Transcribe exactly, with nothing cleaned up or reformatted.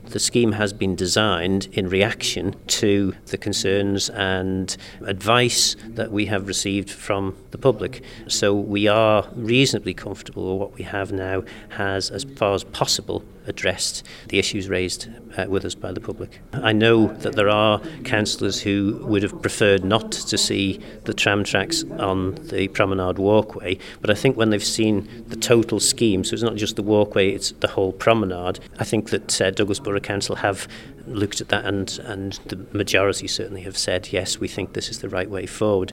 the scheme has been designed in reaction to the concerns and advice that we have received from the public. So we are reasonably comfortable with what we have now has, as far as possible, addressed the issues raised uh, with us by the public. I know that there are councillors who would have preferred not to see the tram tracks on the promenade walkway, but I think when they've seen the total scheme, so it's not just the walkway, it's the whole promenade, I think that uh, Douglas Borough Council have looked at that, and, and the majority certainly have said, yes, we think this is the right way forward.